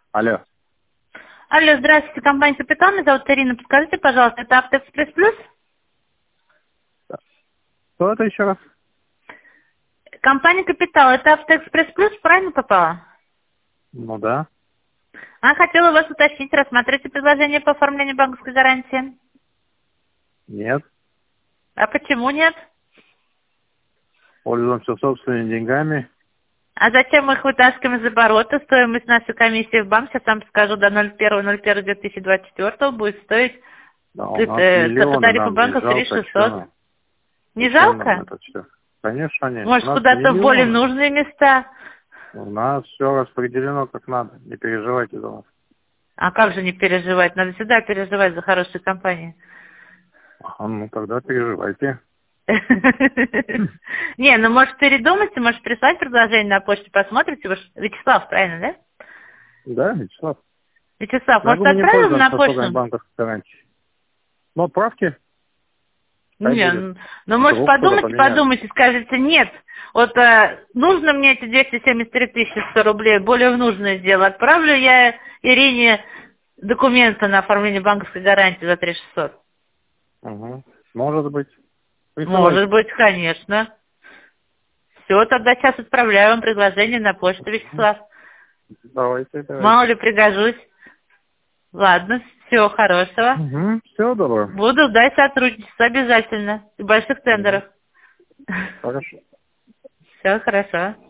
Алло. Алло, здравствуйте, компания «Капитан», меня зовут Ирина. Подскажите, пожалуйста, это «Автоэкспресс Плюс»? Что это еще раз? Компания «Капитал», это «Автоэкспресс Плюс», правильно попала? Ну да. Хотела вас уточнить, рассмотрите предложение по оформлению банковской гарантии. Нет. А почему нет? Пользуемся собственными деньгами. А зачем мы их вытаскиваем из оборота? Стоимость нашей комиссии в банк, сейчас вам скажу, до 01.01.2024 будет стоить Да, у нас по миллионы, тарифу нам не банка жалко, 3600. что Не зачем нам жалко? это все? Конечно, нет. У Может, нас куда-то в более миллионы. нужные места? У нас все распределено как надо. Не переживайте за нас. А как же не переживать? Надо всегда переживать за хорошие компании. Ну тогда переживайте. Не, ну может передумайте, может прислать предложение на почту, посмотрите. Вы ж Вячеслав, правильно, да? Да, Вячеслав. Вячеслав, Я может говорю, мы не отправим на пользуемся особыми почту? банковской гарантией. Но отправки, хай Не, будет. ну может Вдруг что-то подумайте, поменяется. скажете, нет, вот нужно мне эти 273 100 рублей, более в нужное дело. Отправлю я Ирине документы на оформление банковской гарантии за 3600. Угу. Может быть. Присылайте. Может быть, конечно. Все, тогда сейчас отправляю вам предложение на почту, Мгм. Вячеслав. Давайте, давайте. Мало ли пригожусь. Ладно, всего хорошего. Угу. Всего доброго. Буду ждать сотрудничества обязательно. И больших Мгм. тендеров. Хорошо. Все хорошо.